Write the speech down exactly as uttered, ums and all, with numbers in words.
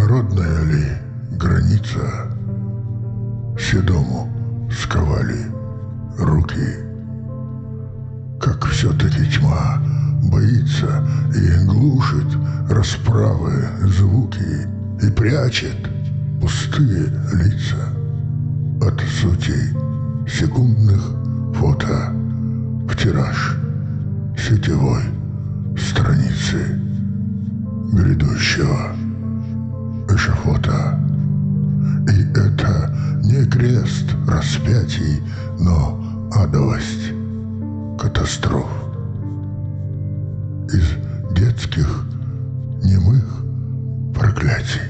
Народная ли граница седому сковали руки? Как все-таки тьма боится и глушит расправы звуки и прячет пустые лица от сути секундных фото в тираж сетевой страницы грядущего эшафота. И это не крест распятий, но адовость катастроф. Из детских немых проклятий.